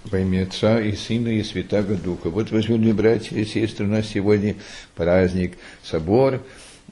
Во имя Отца и Сына и Святаго Духа. Вот, возлюбленные братья и сестры, у нас сегодня праздник, собор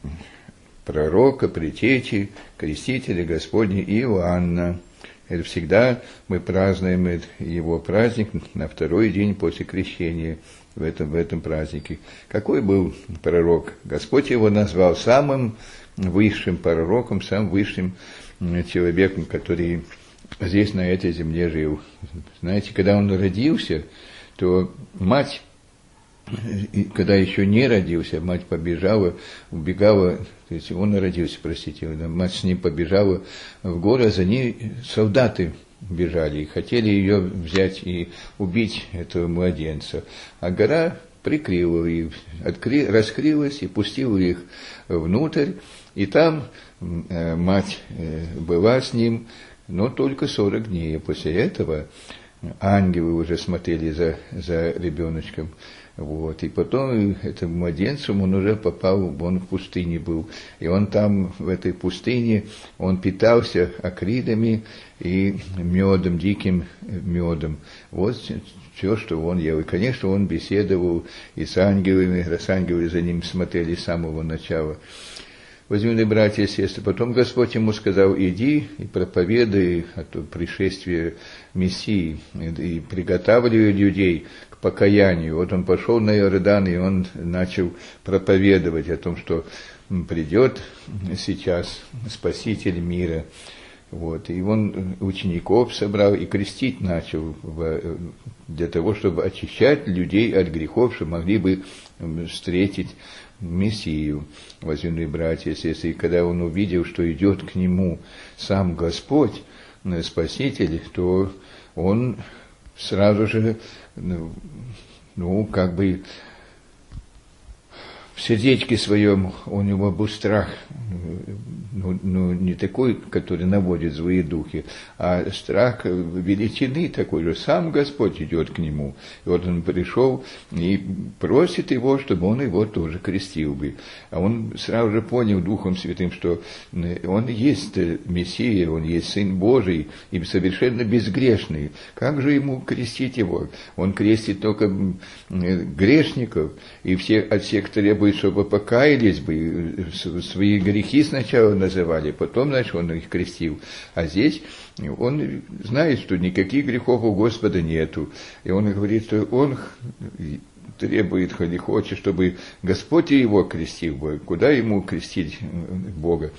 пророка, предтечи, крестителя Господня Иоанна. Это всегда мы празднуем его праздник на второй день после крещения в этом празднике. Какой был пророк? Господь его назвал самым высшим пророком, самым высшим человеком, который здесь, на этой земле, жил. Знаете, когда он родился, то мать, когда еще не родился, мать убегала, то есть он родился, простите, мать с ним побежала в горы, за ней солдаты бежали и хотели ее взять и убить, этого младенца. А гора прикрыла их, раскрылась и пустила их внутрь, и там мать была с ним, но только 40 дней. После этого ангелы уже смотрели за ребеночком. Вот. И потом этому младенцу он уже попал, он в пустыне был. И он там, в этой пустыне, он питался акридами и медом, диким медом. Вот все, что он ел. И, конечно, он беседовал и с ангелами, раз ангелы за ним смотрели с самого начала. Возлюбленные братья и сестры, потом Господь ему сказал: иди и проповедуй о пришествии Мессии, и приготавливай людей к покаянию. Вот он пошел на Иордан, и он начал проповедовать о том, что придет сейчас Спаситель мира. Вот. И он учеников собрал и крестить начал для того, чтобы очищать людей от грехов, чтобы могли бы встретить Мессию, возлюбленные братья и сестры. И когда он увидел, что идет к нему сам Господь, Спаситель, то он сразу же, как бы в сердечке своем у него был страх, не такой, который наводит злые духи, а страх величины такой же. Сам Господь идет к нему. И вот он пришел и просит его, чтобы он его тоже крестил бы. А он сразу же понял Духом Святым, что он есть Мессия, он есть Сын Божий, и совершенно безгрешный. Как же ему крестить его? Он крестит только грешников, и от всех требует, чтобы покаялись бы, свои грехи сначала называли, потом, значит, он их крестил. А здесь он знает, что никаких грехов у Господа нету. И он говорит, что он требует или хочет, чтобы Господь его крестил бы. Куда ему крестить Бога?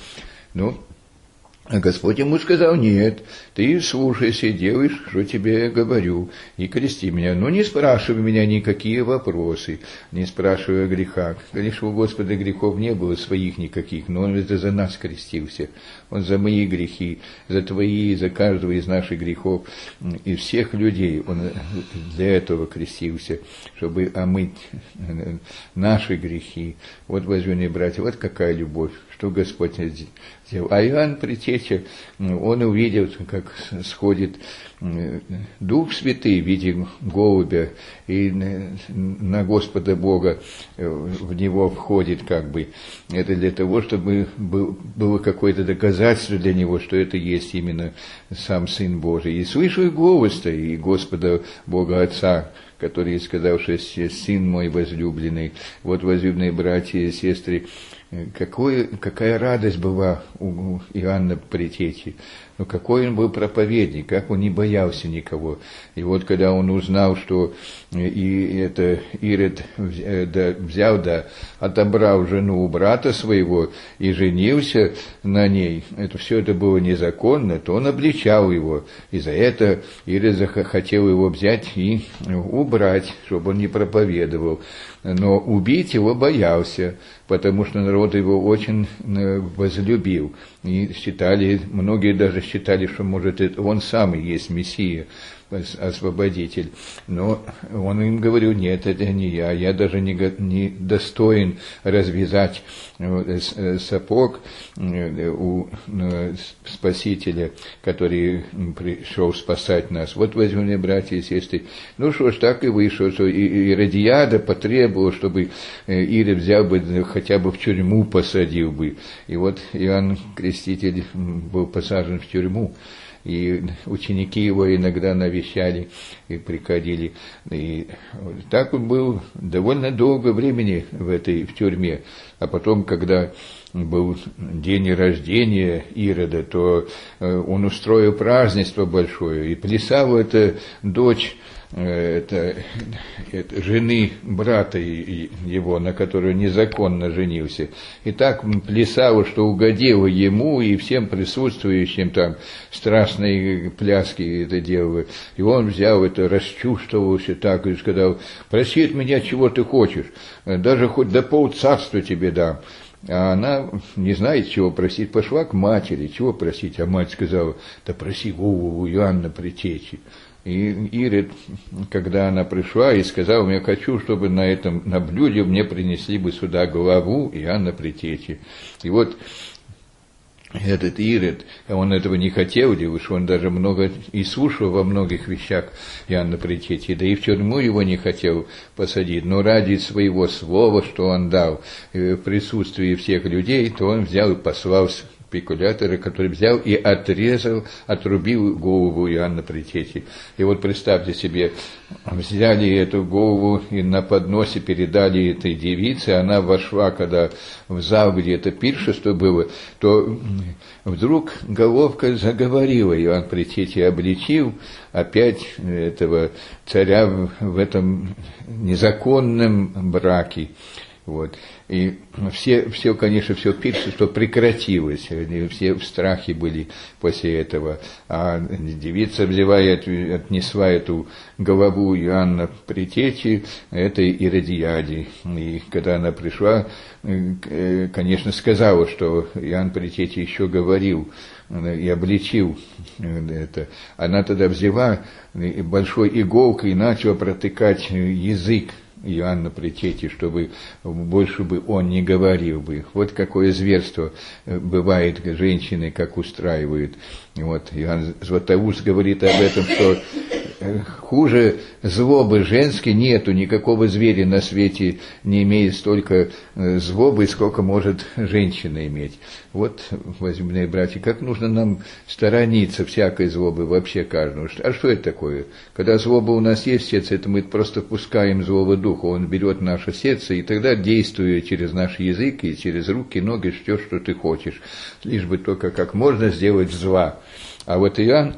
А Господь ему сказал: нет, ты слушайся, делаешь, что тебе я говорю, и крести меня. Но не спрашивай меня никакие вопросы, не спрашивай о грехах. Конечно, у Господа грехов не было своих никаких, но Он это за нас крестился. Он за мои грехи, за твои, за каждого из наших грехов, и всех людей Он для этого крестился, чтобы омыть наши грехи. Вот, возлюбленные братья, вот какая любовь, что Господь сделал. А Иоанн Предтеча, он увидел, как сходит Дух Святый в виде голубя, и на Господа Бога в него входит как бы. Это для того, чтобы было какое-то доказательство для него, что это есть именно сам Сын Божий. И слышу голос-то и Господа Бога Отца, который сказал, что Сын мой возлюбленный. Вот, возлюбленные братья и сестры, какая радость была у Иоанна Предтечи. Какой он был проповедник, как он не боялся никого. И вот когда он узнал, что Ирод взял, отобрал жену у брата своего и женился на ней, все это было незаконно, то он обличал его. И за это Ирод хотел его взять и убрать, чтобы он не проповедовал. Но убить его боялся, потому что народ его очень возлюбил. И многие даже считали, что, может, он сам и есть Мессия, освободитель. Но он им говорил: нет, это не я даже не достоин развязать сапог у Спасителя, который пришел спасать нас. Вот, возьмем, братья и сестры, что ж, так и вышло, что Иродиада потребовала, чтобы Ирод взял бы, хотя бы в тюрьму посадил бы. И вот Иоанн Креститель был посажен в тюрьму. и ученики его иногда навещали и приходили. И так он был довольно долго времени в тюрьме. А потом, когда был день рождения Ирода, то он устроил празднество большое, и плясала эта дочь жены брата его, на которую незаконно женился. И так плясала, что угодила ему и всем присутствующим, там страстные пляски это делала. И он взял это, расчувствовался так и сказал: проси от меня, чего ты хочешь, даже хоть до полцарства тебе дам. А она не знает, чего просить, пошла к матери, чего просить, а мать сказала: да проси голову Иоанна Предтечи. И Ирод, когда она пришла и сказала: я хочу, чтобы на блюде мне принесли бы сюда голову Иоанна Предтечи. И вот этот Ирод, он этого не хотел делать, он даже много и слушал во многих вещах Иоанна Предтечи, да и в тюрьму его не хотел посадить, но ради своего слова, что он дал в присутствии всех людей, то он взял и послал спекулятора, который взял и отрубил голову Иоанна Предтечи. И вот представьте себе, взяли эту голову и на подносе передали этой девице, она вошла, когда в зал, где это пиршество было, то вдруг головка заговорила, Иоанн Предтечи обличил опять этого царя в этом незаконном браке. Вот. И все, конечно, все пиршество прекратилось, они все в страхе были после этого. А девица взяла и отнесла эту голову Иоанна Предтечи этой Иродиаде. И когда она пришла, конечно, сказала, что Иоанн Предтечи еще говорил и обличил это. Она тогда взяла большой иголкой и начала протыкать язык Иоанна Предтечи, чтобы больше бы он не говорил бы. Вот какое зверство бывает женщины, как устраивают. Вот Иоанн Златоуст говорит об этом, что хуже злобы женской нету, никакого зверя на свете не имеет столько злобы, сколько может женщина иметь. Вот, возлюбленные братья, как нужно нам сторониться всякой злобы, вообще каждого. А что это такое? Когда злоба у нас есть в сердце, это мы просто пускаем злого духа, он берет наше сердце, и тогда, действуя через наш язык и через руки, ноги, все, что ты хочешь, лишь бы только как можно сделать зла. А вот Иоанн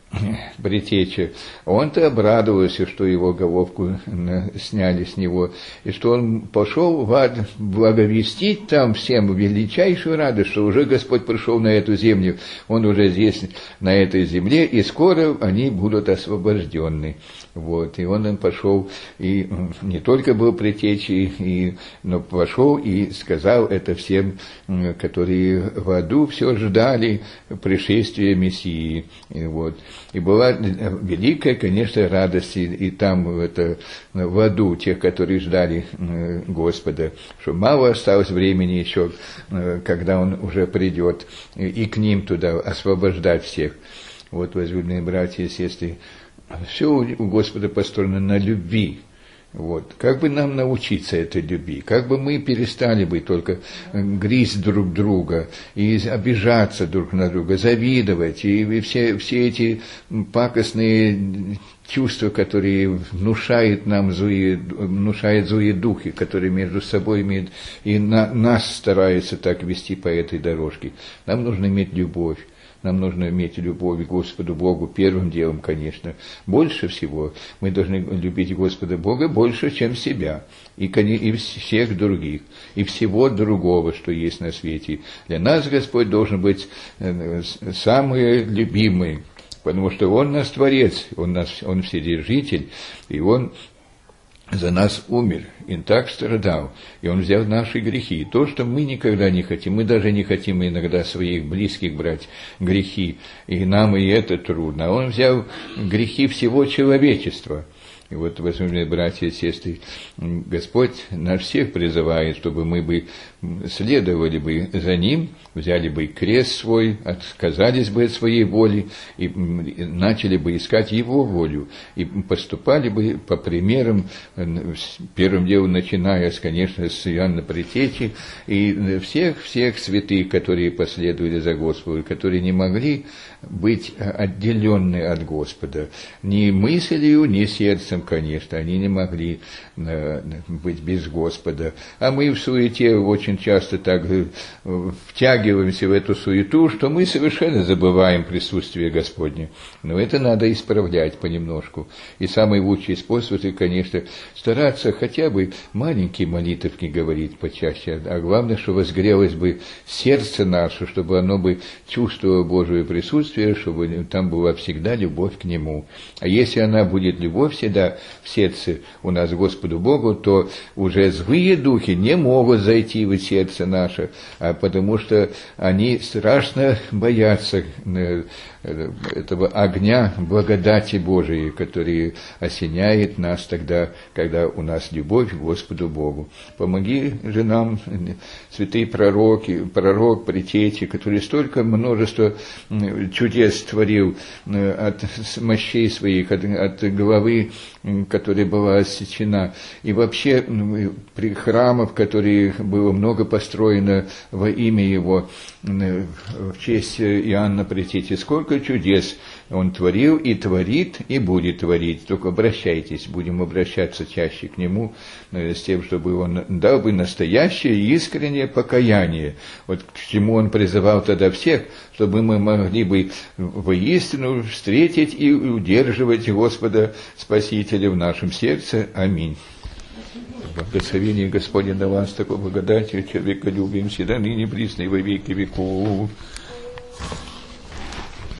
Предтеча, он-то обрадовался, что его головку сняли с него, и что он пошел в ад благовестить там всем величайшую радость, что уже Господь пришел на эту землю, он уже здесь, на этой земле, и скоро они будут освобождены. Вот. И он пошел, и не только был Предтечей, но пошел и сказал это всем, которые в аду все ждали пришествия Мессии. И вот. И была великая, конечно, радость и там, в аду, тех, которые ждали Господа, что мало осталось времени еще, когда Он уже придет, и к ним туда освобождать всех. Вот, возлюбленные братья и сестры, все у Господа построено на любви. Вот. Как бы нам научиться этой любви? Как бы мы перестали бы только грызть друг друга и обижаться друг на друга, завидовать, и все эти пакостные чувства, которые внушают злые духи, которые между собой имеют, и нас стараются так вести по этой дорожке. Нам нужно иметь любовь. Нам нужно иметь любовь к Господу Богу первым делом, конечно. Больше всего мы должны любить Господа Бога больше, чем себя, и всех других, и всего другого, что есть на свете. Для нас Господь должен быть самый любимый, потому что Он наш Творец, Он Вседержитель, и Он за нас умер, и так страдал, и Он взял наши грехи. То, что мы никогда не хотим, мы даже не хотим иногда своих близких брать грехи, и нам и это трудно. Он взял грехи всего человечества, И вот, возможно, братья и сестры, Господь нас всех призывает, чтобы мы бы следовали бы за Ним, взяли бы крест свой, отказались бы от своей воли и начали бы искать Его волю, и поступали бы по примерам, первым делом начиная, конечно, с Иоанна Предтечи и всех святых, которые последовали за Господом, которые не могли быть отделенны от Господа, ни мыслью, ни сердцем, конечно, они не могли быть без Господа. А мы в суете очень часто так втягиваемся в эту суету, что мы совершенно забываем присутствие Господне. Но это надо исправлять понемножку. И самый лучший способ, это, конечно, стараться хотя бы маленькие молитвки говорить почаще, а главное, что возгрелось бы сердце наше, чтобы оно бы чувствовало Божие присутствие, чтобы там была всегда любовь к Нему. А если она будет любовь всегда в сердце у нас к Господу Богу, то уже злые духи не могут зайти в сердце наше, потому что они страшно боятся этого огня благодати Божией, который осеняет нас тогда, когда у нас любовь к Господу Богу. Помоги же нам, святые пророки, пророк Предтечи, который столько множества чудес творил от мощей своих, от головы, которая была осечена, и вообще при храмах, которые было много построено во имя Его, в честь Иоанна Предтечи, сколько чудес Он творил и творит, и будет творить. Только обращайтесь, будем обращаться чаще к Нему, с тем, чтобы Он дал бы настоящее искреннее покаяние. Вот к чему Он призывал тогда всех, чтобы мы могли бы воистину встретить и удерживать Господа Спасителя в нашем сердце. Аминь. Благословение Господне на вас, такой благодатью, человеколюбием, всегда ныне, присно и во веки веков.